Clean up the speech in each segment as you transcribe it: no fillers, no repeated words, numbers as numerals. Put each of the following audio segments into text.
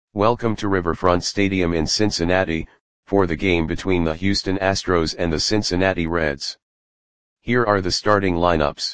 Welcome to Riverfront Stadium in Cincinnati, for the game between the Houston Astros and the Cincinnati Reds. Here are the starting lineups.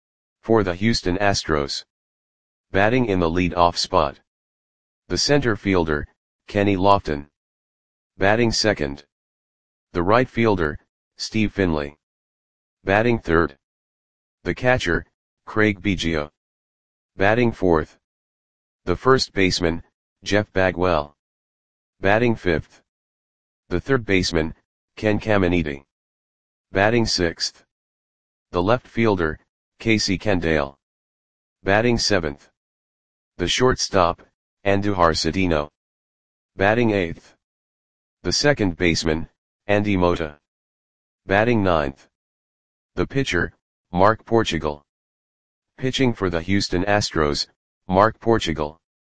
For the Houston Astros. Batting in the lead-off spot. The center fielder, Kenny Lofton. Batting second. The right fielder, Steve Finley. Batting third. The catcher, Craig Biggio. Batting fourth. The first baseman, Jeff Bagwell. Batting fifth. The third baseman, Ken Caminiti. Batting sixth. The left fielder, Casey Kendall. Batting seventh. The shortstop, Andujar Cedeno. Batting eighth. The second baseman, Andy Mota. Batting ninth. The pitcher, Mark Portugal. Pitching for the Houston Astros, Mark Portugal.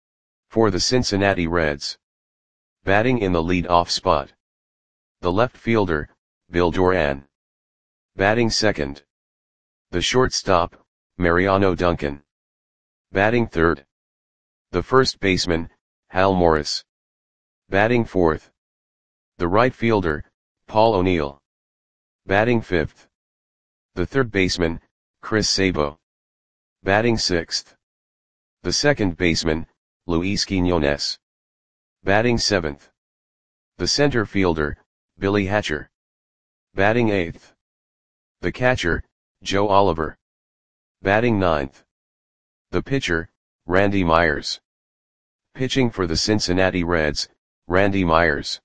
For the Cincinnati Reds. Batting in the lead-off spot. The left fielder, Bill Doran. Batting second. The shortstop, Mariano Duncan. Batting third. The first baseman, Hal Morris. Batting fourth. The right fielder, Paul O'Neill. Batting fifth. The third baseman, Chris Sabo. Batting sixth. The second baseman, Luis Quiñones. Batting seventh. The center fielder, Billy Hatcher. Batting eighth. The catcher, Joe Oliver. Batting ninth. The pitcher, Randy Myers. Pitching for the Cincinnati Reds, Randy Myers.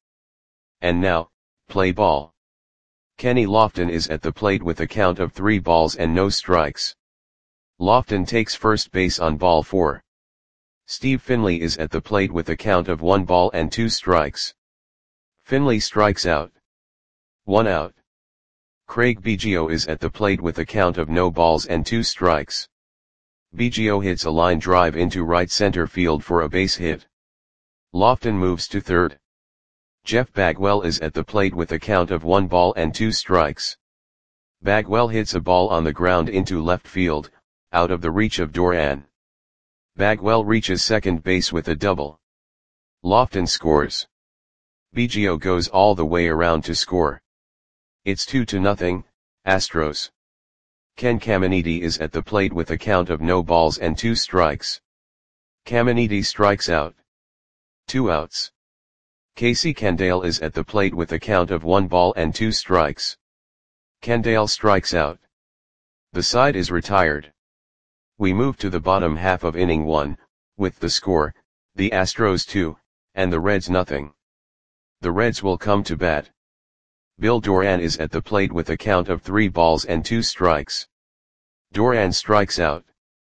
And now, play ball. Kenny Lofton is at the plate with a count of 3 balls and no strikes. Lofton takes first base on ball 4. Steve Finley is at the plate with a count of 1 ball and 2 strikes. Finley strikes out. 1 out. Craig Biggio is at the plate with a count of no balls and 2 strikes. Biggio hits a line drive into right center field for a base hit. Lofton moves to third. Jeff Bagwell is at the plate with a count of 1 ball and 2 strikes. Bagwell hits a ball on the ground into left field, out of the reach of Doran. Bagwell reaches second base with a double. Lofton scores. Biggio goes all the way around to score. It's 2-0, Astros. Ken Caminiti is at the plate with a count of no balls and 2 strikes. Caminiti strikes out. 2 outs. Casey Kendall is at the plate with a count of 1 ball and 2 strikes. Kendall strikes out. The side is retired. We move to the bottom half of inning 1, with the score, the Astros 2, and the Reds nothing. The Reds will come to bat. Bill Doran is at the plate with a count of 3 balls and 2 strikes. Doran strikes out.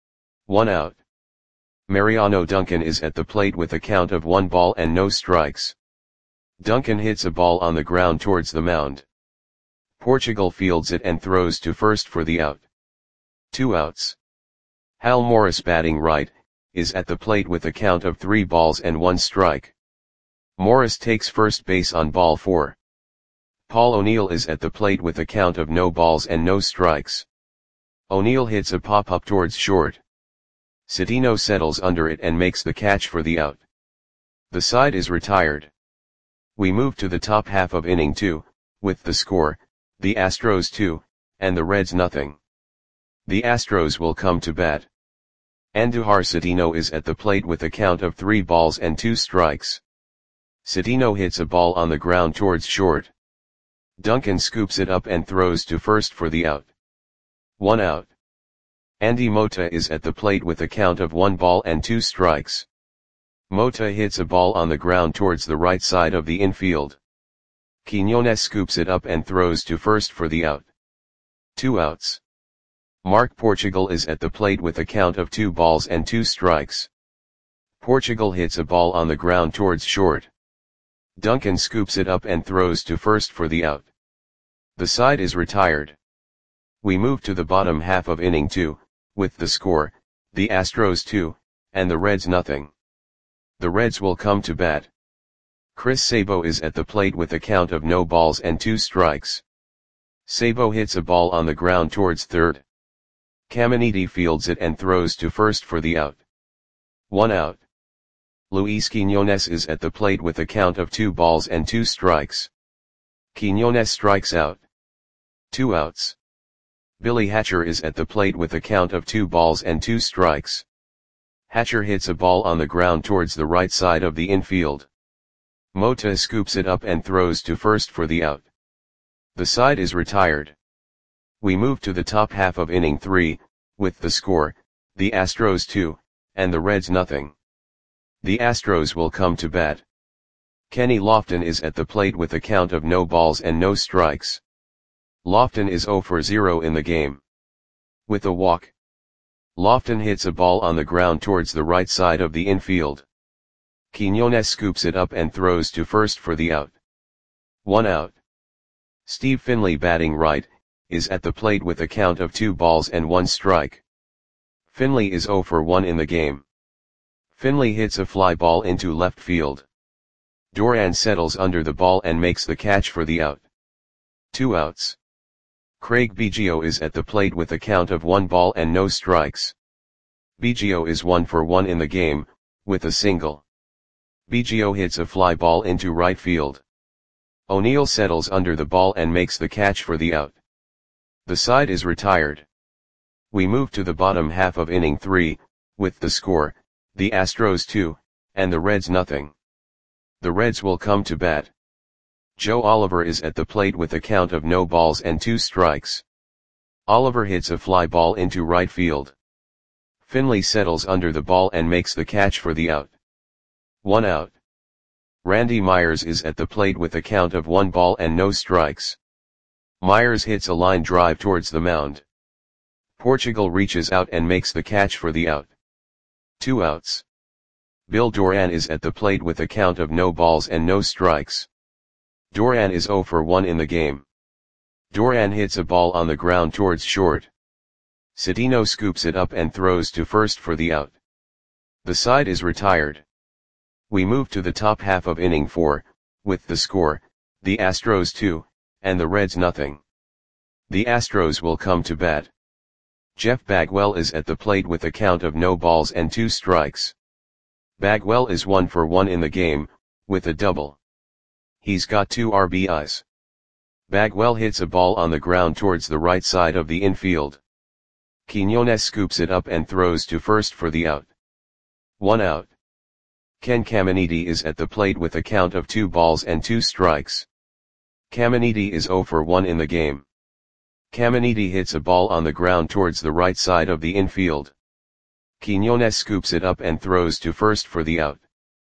1 out. Mariano Duncan is at the plate with a count of 1 ball and no strikes. Duncan hits a ball on the ground towards the mound. Portugal fields it and throws to first for the out. 2 outs. Hal Morris, batting right, is at the plate with a count of 3 balls and 1 strike. Morris takes first base on ball 4. Paul O'Neill is at the plate with a count of no balls and no strikes. O'Neill hits a pop-up towards short. Cedeno settles under it and makes the catch for the out. The side is retired. We move to the top half of inning 2, with the score, the Astros 2, and the Reds nothing. The Astros will come to bat. Andujar Cedeno is at the plate with a count of 3 balls and 2 strikes. Cedeno hits a ball on the ground towards short. Duncan scoops it up and throws to first for the out. 1 out. Andy Mota is at the plate with a count of 1 ball and 2 strikes. Mota hits a ball on the ground towards the right side of the infield. Quiñones scoops it up and throws to first for the out. 2 outs. Mark Portugal is at the plate with a count of 2 balls and 2 strikes. Portugal hits a ball on the ground towards short. Duncan scoops it up and throws to first for the out. The side is retired. We move to the bottom half of inning 2, with the score, the Astros 2, and the Reds nothing. The Reds will come to bat. Chris Sabo is at the plate with a count of no balls and 2 strikes. Sabo hits a ball on the ground towards third. Caminiti fields it and throws to first for the out. 1 out. Luis Quiñones is at the plate with a count of 2 balls and 2 strikes. Quiñones strikes out. 2 outs. Billy Hatcher is at the plate with a count of 2 balls and 2 strikes. Hatcher hits a ball on the ground towards the right side of the infield. Mota scoops it up and throws to first for the out. The side is retired. We move to the top half of inning 3, with the score, the Astros 2, and the Reds nothing. The Astros will come to bat. Kenny Lofton is at the plate with a count of no balls and no strikes. Lofton is 0 for 0 in the game. With a walk. Lofton hits a ball on the ground towards the right side of the infield. Quiñones scoops it up and throws to first for the out. 1 out. Steve Finley, batting right, is at the plate with a count of 2 balls and 1 strike. Finley is 0 for 1 in the game. Finley hits a fly ball into left field. Duran settles under the ball and makes the catch for the out. 2 outs. Craig Biggio is at the plate with a count of 1 ball and no strikes. Biggio is 1 for 1 in the game, with a single. Biggio hits a fly ball into right field. O'Neill settles under the ball and makes the catch for the out. The side is retired. We move to the bottom half of inning 3, with the score, the Astros 2, and the Reds nothing. The Reds will come to bat. Joe Oliver is at the plate with a count of no balls and 2 strikes. Oliver hits a fly ball into right field. Finley settles under the ball and makes the catch for the out. 1 out. Randy Myers is at the plate with a count of 1 ball and no strikes. Myers hits a line drive towards the mound. Portugal reaches out and makes the catch for the out. 2 outs. Bill Duran is at the plate with a count of no balls and no strikes. Duran is 0 for 1 in the game. Duran hits a ball on the ground towards short. Cedeno scoops it up and throws to first for the out. The side is retired. We move to the top half of inning 4, with the score, the Astros 2, and the Reds nothing. The Astros will come to bat. Jeff Bagwell is at the plate with a count of no balls and 2 strikes. Bagwell is 1 for 1 in the game, with a double. He's got 2 RBIs. Bagwell hits a ball on the ground towards the right side of the infield. Quiñones scoops it up and throws to first for the out. 1 out. Ken Caminiti is at the plate with a count of 2 balls and 2 strikes. Caminiti is 0 for 1 in the game. Caminiti hits a ball on the ground towards the right side of the infield. Quiñones scoops it up and throws to first for the out.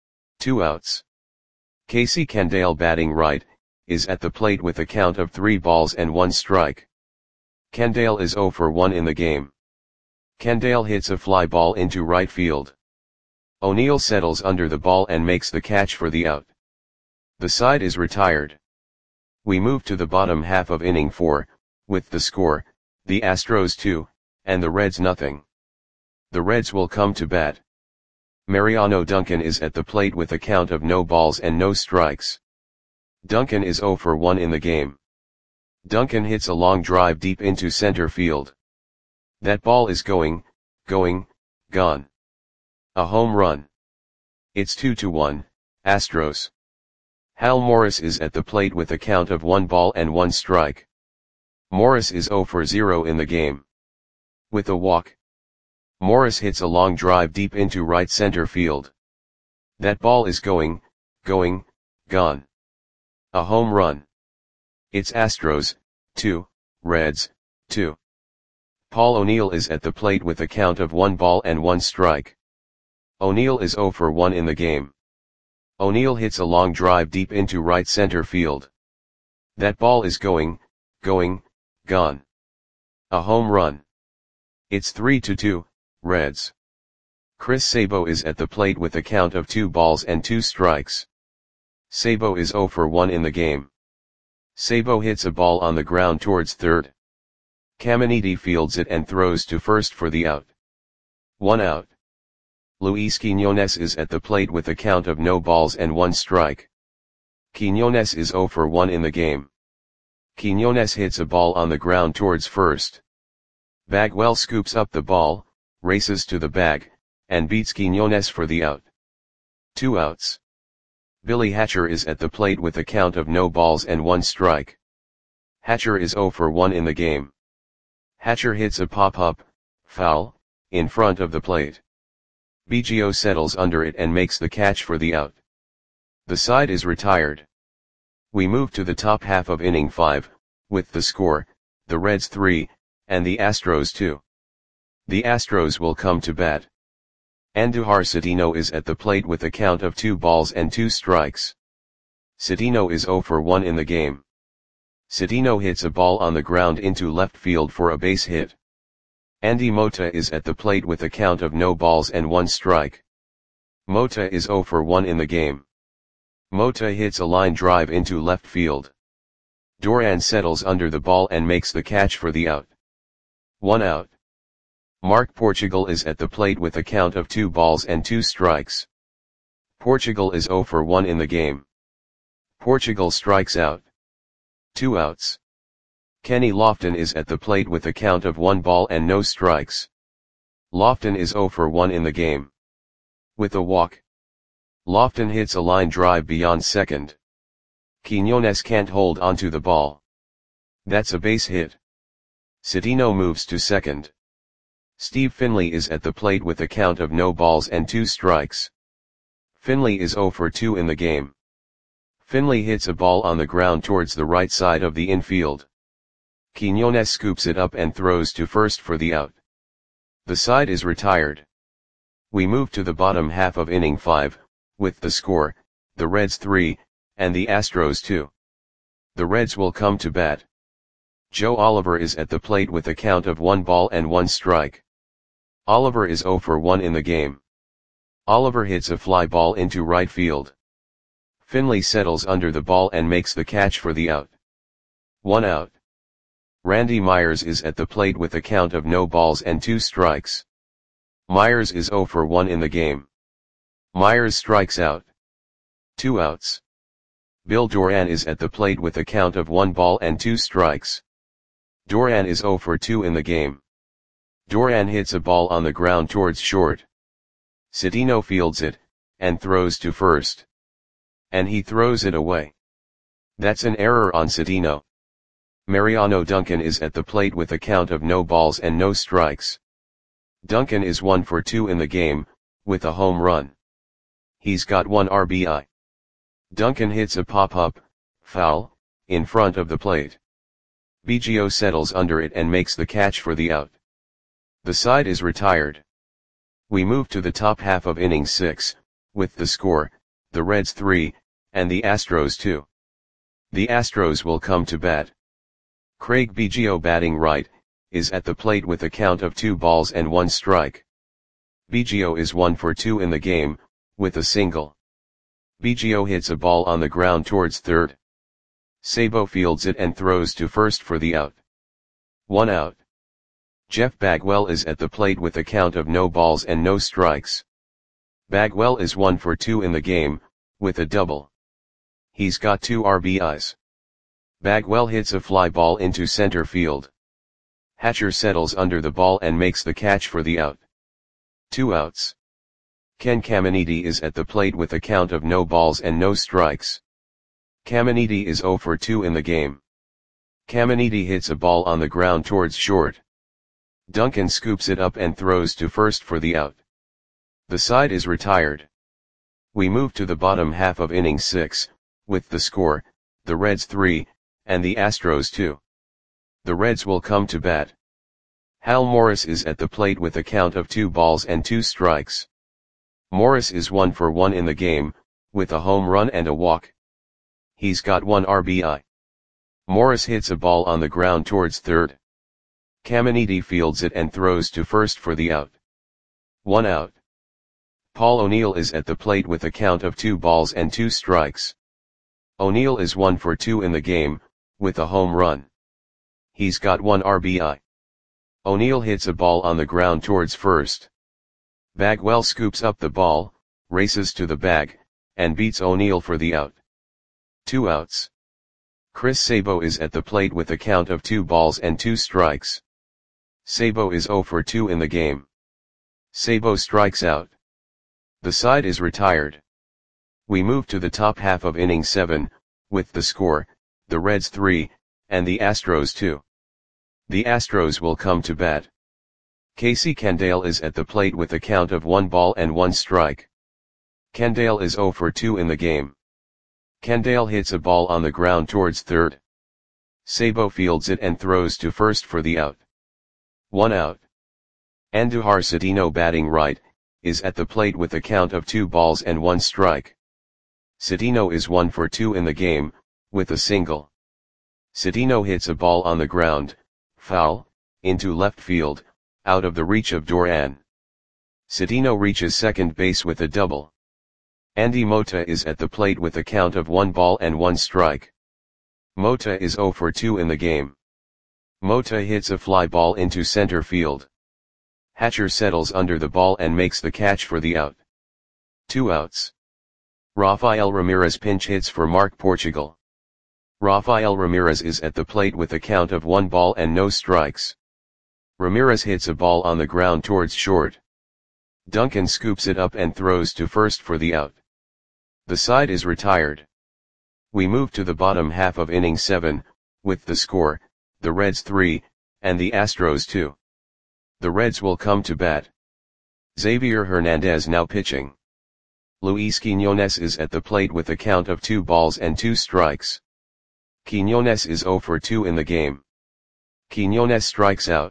2 outs. Casey Candaele, batting right, is at the plate with a count of 3 balls and 1 strike. Candaele is 0 for 1 in the game. Candaele hits a fly ball into right field. O'Neill settles under the ball and makes the catch for the out. The side is retired. We move to the bottom half of inning 4, with the score, the Astros 2, and the Reds nothing. The Reds will come to bat. Mariano Duncan is at the plate with a count of no balls and no strikes. Duncan is 0 for 1 in the game. Duncan hits a long drive deep into center field. That ball is going, gone. A home run. It's 2-1, Astros. Hal Morris is at the plate with a count of 1 ball and 1 strike. Morris is 0 for 0 in the game. With a walk. Morris hits a long drive deep into right center field. That ball is going, gone. A home run. It's Astros, 2, Reds, 2. Paul O'Neill is at the plate with a count of 1 ball and 1 strike. O'Neill is 0 for 1 in the game. O'Neill hits a long drive deep into right center field. That ball is going, gone. A home run. It's 3-2, Reds. Chris Sabo is at the plate with a count of 2 balls and 2 strikes. Sabo is 0 for 1 in the game. Sabo hits a ball on the ground towards third. Caminiti fields it and throws to first for the out. 1 out. Luis Quiñones is at the plate with a count of no balls and 1 strike. Quiñones is 0 for 1 in the game. Quiñones hits a ball on the ground towards first. Bagwell scoops up the ball, races to the bag, and beats Quiñones for the out. 2 outs. Billy Hatcher is at the plate with a count of no balls and 1 strike. Hatcher is 0 for 1 in the game. Hatcher hits a pop-up, foul, in front of the plate. Biggio settles under it and makes the catch for the out. The side is retired. We move to the top half of inning 5, with the score, the Reds 3, and the Astros 2. The Astros will come to bat. Andujar Cedeno is at the plate with a count of 2 balls and 2 strikes. Cedeno is 0 for 1 in the game. Cedeno hits a ball on the ground into left field for a base hit. Andy Mota is at the plate with a count of no balls and 1 strike. Mota is 0 for 1 in the game. Mota hits a line drive into left field. Duran settles under the ball and makes the catch for the out. 1 out. Mark Portugal is at the plate with a count of 2 balls and 2 strikes. Portugal is 0 for 1 in the game. Portugal strikes out. 2 outs. Kenny Lofton is at the plate with a count of 1 ball and no strikes. Lofton is 0 for 1 in the game. With a walk. Lofton hits a line drive beyond second. Quiñones can't hold onto the ball. That's a base hit. Cedeno moves to second. Steve Finley is at the plate with a count of no balls and 2 strikes. Finley is 0 for 2 in the game. Finley hits a ball on the ground towards the right side of the infield. Quiñones scoops it up and throws to first for the out. The side is retired. We move to the bottom half of inning 5, with the score, the Reds 3, and the Astros 2. The Reds will come to bat. Joe Oliver is at the plate with a count of 1 ball and 1 strike. Oliver is 0 for 1 in the game. Oliver hits a fly ball into right field. Finley settles under the ball and makes the catch for the out. 1 out. Randy Myers is at the plate with a count of no balls and 2 strikes. Myers is 0 for 1 in the game. Myers strikes out. 2 outs. Bill Duran is at the plate with a count of 1 ball and 2 strikes. Duran is 0 for 2 in the game. Duran hits a ball on the ground towards short. Cedeno fields it, and throws to first. And he throws it away. That's an error on Cedeno. Mariano Duncan is at the plate with a count of no balls and no strikes. Duncan is 1 for 2 in the game, with a home run. He's got 1 RBI. Duncan hits a pop-up, foul, in front of the plate. Biggio settles under it and makes the catch for the out. The side is retired. We move to the top half of inning 6, with the score, the Reds 3, and the Astros 2. The Astros will come to bat. Craig Biggio, batting right, is at the plate with a count of 2 balls and 1 strike. Biggio is 1 for 2 in the game, with a single. Biggio hits a ball on the ground towards third. Sabo fields it and throws to first for the out. 1 out. Jeff Bagwell is at the plate with a count of no balls and no strikes. Bagwell is 1 for 2 in the game, with a double. He's got 2 RBIs. Bagwell hits a fly ball into center field. Hatcher settles under the ball and makes the catch for the out. 2 outs. Ken Caminiti is at the plate with a count of no balls and no strikes. Caminiti is 0 for 2 in the game. Caminiti hits a ball on the ground towards short. Duncan scoops it up and throws to first for the out. The side is retired. We move to the bottom half of inning 6, with the score, the Reds 3, and the Astros 2. The Reds will come to bat. Hal Morris is at the plate with a count of 2 balls and 2 strikes. Morris is 1 for 1 in the game, with a home run and a walk. He's got 1 RBI. Morris hits a ball on the ground towards third. Caminiti fields it and throws to first for the out. 1 out. Paul O'Neill is at the plate with a count of 2 balls and 2 strikes. O'Neill is 1 for 2 in the game, with a home run. He's got 1 RBI. O'Neill hits a ball on the ground towards first. Bagwell scoops up the ball, races to the bag, and beats O'Neill for the out. 2 outs. Chris Sabo is at the plate with a count of 2 balls and 2 strikes. Sabo is 0 for 2 in the game. Sabo strikes out. The side is retired. We move to the top half of inning 7, with the score, the Reds 3, and the Astros 2. The Astros will come to bat. Casey Candale is at the plate with a count of 1 ball and 1 strike. Candale is 0 for 2 in the game. Candale hits a ball on the ground towards third. Sabo fields it and throws to first for the out. 1 out. Andujar Cedeno, batting right, is at the plate with a count of 2 balls and 1 strike. Cedeno is 1 for 2 in the game, with a single. Cedeno hits a ball on the ground, foul, into left field, out of the reach of Duran. Cedeno reaches second base with a double. Andy Mota is at the plate with a count of 1 ball and 1 strike. Mota is 0 for 2 in the game. Mota hits a fly ball into center field. Hatcher settles under the ball and makes the catch for the out. 2 outs. Rafael Ramirez pinch hits for Mark Portugal. Rafael Ramirez is at the plate with a count of 1 ball and no strikes. Ramirez hits a ball on the ground towards short. Duncan scoops it up and throws to first for the out. The side is retired. We move to the bottom half of inning 7, with the score, the Reds 3, and the Astros 2. The Reds will come to bat. Xavier Hernandez now pitching. Luis Quiñones is at the plate with a count of 2 balls and 2 strikes. Quiñones is 0 for 2 in the game. Quiñones strikes out.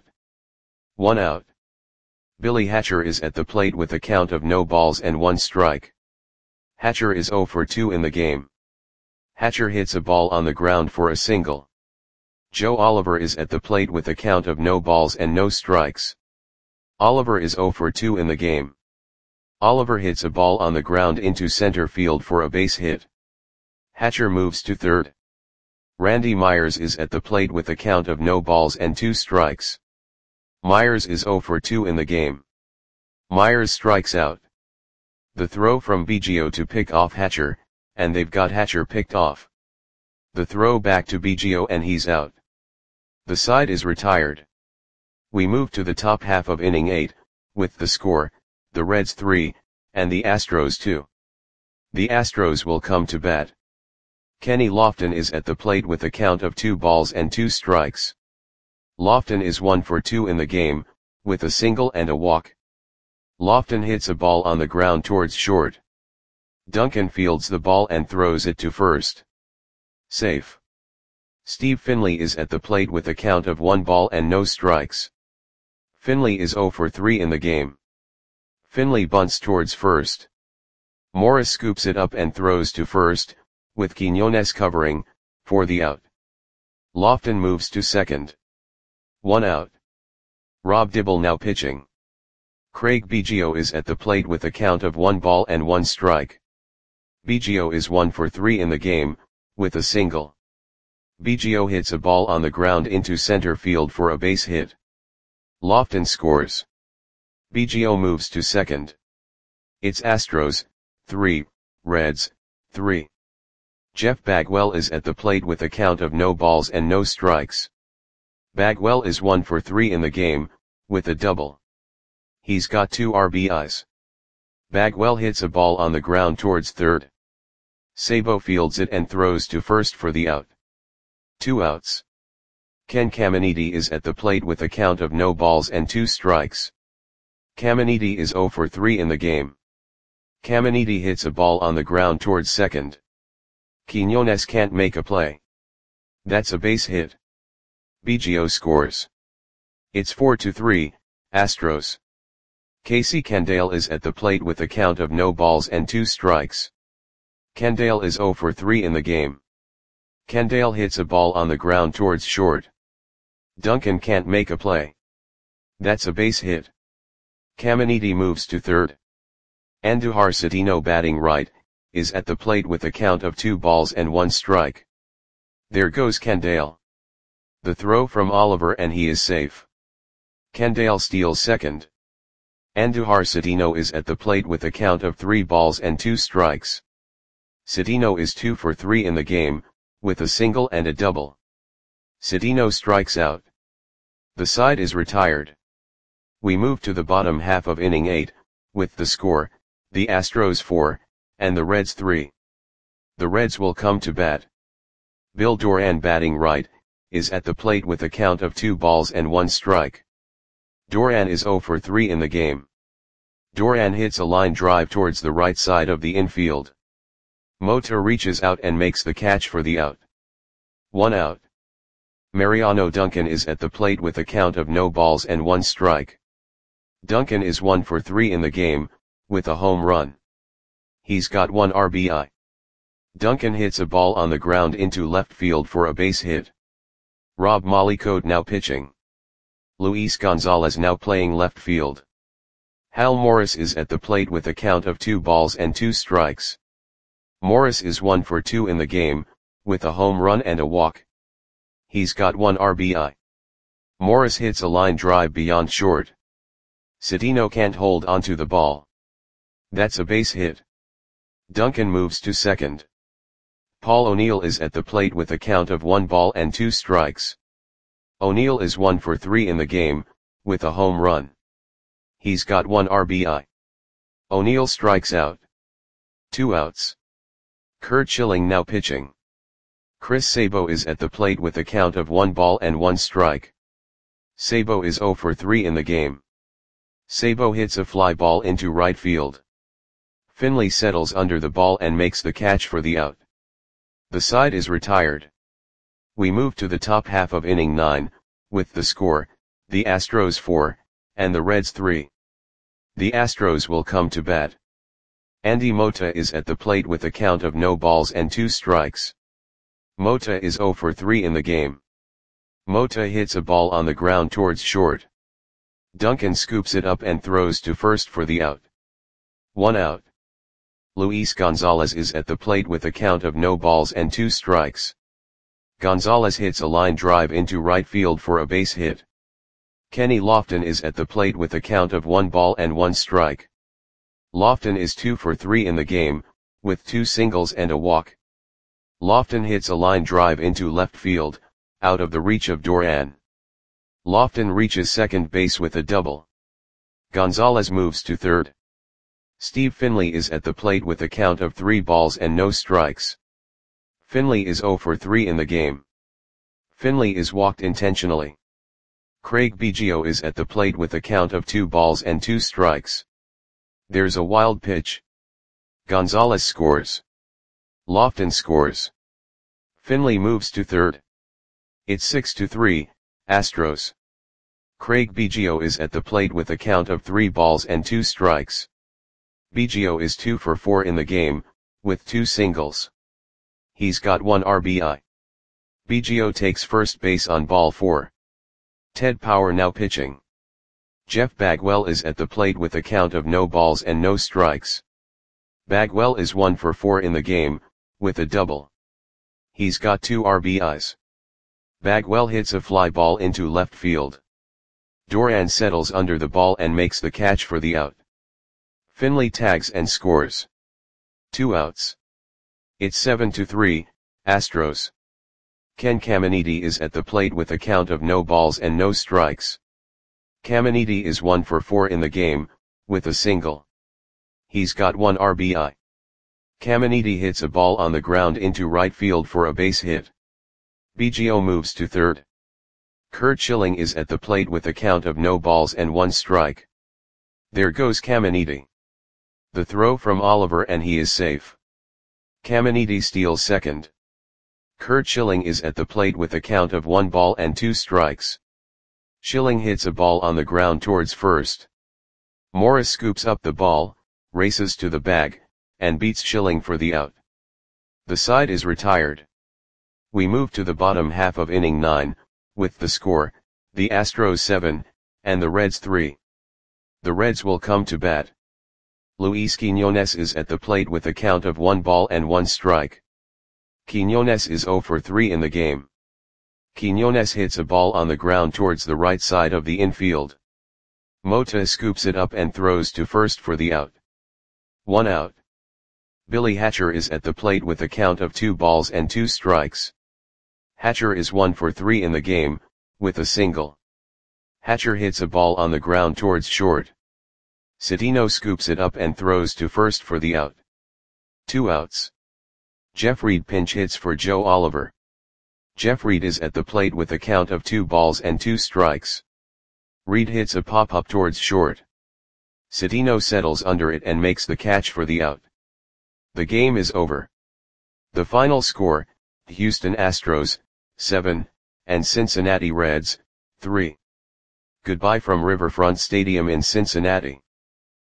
1 out. Billy Hatcher is at the plate with a count of no balls and 1 strike. Hatcher is 0 for 2 in the game. Hatcher hits a ball on the ground for a single. Joe Oliver is at the plate with a count of no balls and no strikes. Oliver is 0 for 2 in the game. Oliver hits a ball on the ground into center field for a base hit. Hatcher moves to third. Randy Myers is at the plate with a count of no balls and 2 strikes. Myers is 0 for 2 in the game. Myers strikes out. The throw from Biggio to pick off Hatcher, and they've got Hatcher picked off. The throw back to Biggio and he's out. The side is retired. We move to the top half of inning 8, with the score, the Reds 3, and the Astros 2. The Astros will come to bat. Kenny Lofton is at the plate with a count of 2 balls and 2 strikes. Lofton is 1 for 2 in the game, with a single and a walk. Lofton hits a ball on the ground towards short. Duncan fields the ball and throws it to first. Safe. Steve Finley is at the plate with a count of 1 ball and no strikes. Finley is 0 for 3 in the game. Finley bunts towards first. Morris scoops it up and throws to first, with Quiñones covering, for the out. Lofton moves to second. 1 out. Rob Dibble now pitching. Craig Biggio is at the plate with a count of 1 ball and 1 strike. Biggio is 1 for 3 in the game, with a single. Biggio hits a ball on the ground into center field for a base hit. Lofton scores. Biggio moves to second. It's Astros 3, Reds 3. Jeff Bagwell is at the plate with a count of no balls and no strikes. Bagwell is 1 for 3 in the game, with a double. He's got 2 RBIs. Bagwell hits a ball on the ground towards third. Sabo fields it and throws to first for the out. 2 outs. Ken Caminiti is at the plate with a count of no balls and 2 strikes. Caminiti is 0 for 3 in the game. Caminiti hits a ball on the ground towards second. Quiñones can't make a play. That's a base hit. Biggio scores. It's 4-3, Astros. Casey Candale is at the plate with a count of no balls and 2 strikes. Candale is 0 for 3 in the game. Candale hits a ball on the ground towards short. Duncan can't make a play. That's a base hit. Caminiti moves to third. Andujar Cedeno, batting right, is at the plate with a count of 2 balls and 1 strike. There goes Candale. The throw from Oliver and he is safe. Candale steals second. Andujar Cedeno is at the plate with a count of 3 balls and 2 strikes. Cedeno is 2 for 3 in the game, with a single and a double. Cedeno strikes out. The side is retired. We move to the bottom half of inning 8, with the score, the Astros 4, and the Reds 3. The Reds will come to bat. Bill Doran, batting right, is at the plate with a count of 2 balls and 1 strike. Doran is 0 for 3 in the game. Doran hits a line drive towards the right side of the infield. Mota reaches out and makes the catch for the out. 1 out. Mariano Duncan is at the plate with a count of no balls and 1 strike. Duncan is 1 for 3 in the game, with a home run. He's got 1 RBI. Duncan hits a ball on the ground into left field for a base hit. Rob Mollicote now pitching. Luis Gonzalez now playing left field. Hal Morris is at the plate with a count of 2 balls and 2 strikes. Morris is 1 for 2 in the game, with a home run and a walk. He's got 1 RBI. Morris hits a line drive beyond short. Cedeno can't hold onto the ball. That's a base hit. Duncan moves to second. Paul O'Neill is at the plate with a count of 1 ball and 2 strikes. O'Neill is 1 for 3 in the game, with a home run. He's got 1 RBI. O'Neill strikes out. 2 outs. Curt Schilling now pitching. Chris Sabo is at the plate with a count of 1 ball and 1 strike. Sabo is 0 for 3 in the game. Sabo hits a fly ball into right field. Finley settles under the ball and makes the catch for the out. The side is retired. We move to the top half of inning 9, with the score, the Astros 4, and the Reds 3. The Astros will come to bat. Andy Mota is at the plate with a count of no balls and 2 strikes. Mota is 0 for 3 in the game. Mota hits a ball on the ground towards short. Duncan scoops it up and throws to first for the out. 1 out. Luis Gonzalez is at the plate with a count of no balls and 2 strikes. Gonzalez hits a line drive into right field for a base hit. Kenny Lofton is at the plate with a count of 1 ball and 1 strike. Lofton is 2 for 3 in the game, with 2 singles and a walk. Lofton hits a line drive into left field, out of the reach of Doran. Lofton reaches second base with a double. Gonzalez moves to third. Steve Finley is at the plate with a count of 3 balls and no strikes. Finley is 0 for 3 in the game. Finley is walked intentionally. Craig Biggio is at the plate with a count of 2 balls and 2 strikes. There's a wild pitch. Gonzalez scores. Lofton scores. Finley moves to third. It's 6-3, Astros. Craig Biggio is at the plate with a count of 3 balls and 2 strikes. Biggio is 2 for 4 in the game, with 2 singles. He's got 1 RBI. Biggio takes first base on ball 4. Ted Power now pitching. Jeff Bagwell is at the plate with a count of no balls and no strikes. Bagwell is 1 for 4 in the game, with a double. He's got 2 RBIs. Bagwell hits a fly ball into left field. Doran settles under the ball and makes the catch for the out. Finley tags and scores. 2 outs. It's 7-3, Astros. Ken Caminiti is at the plate with a count of no balls and no strikes. Caminiti is 1 for 4 in the game, with a single. He's got 1 RBI. Caminiti hits a ball on the ground into right field for a base hit. Biggio moves to third. Curt Schilling is at the plate with a count of no balls and 1 strike. There goes Caminiti. The throw from Oliver and he is safe. Caminiti steals second. Curt Schilling is at the plate with a count of 1 ball and 2 strikes. Schilling hits a ball on the ground towards first. Morris scoops up the ball, races to the bag, and beats Schilling for the out. The side is retired. We move to the bottom half of inning 9, with the score, the Astros 7, and the Reds 3. The Reds will come to bat. Luis Quiñones is at the plate with a count of 1 ball and 1 strike. Quiñones is 0 for 3 in the game. Quiñones hits a ball on the ground towards the right side of the infield. Mota scoops it up and throws to first for the out. 1 out. Billy Hatcher is at the plate with a count of 2 balls and 2 strikes. Hatcher is 1 for 3 in the game, with a single. Hatcher hits a ball on the ground towards short. Cedeno scoops it up and throws to first for the out. 2 outs. Jeff Reed pinch hits for Joe Oliver. Jeff Reed is at the plate with a count of 2 balls and 2 strikes. Reed hits a pop-up towards short. Citino settles under it and makes the catch for the out. The game is over. The final score, Houston Astros, 7, and Cincinnati Reds, 3. Goodbye from Riverfront Stadium in Cincinnati.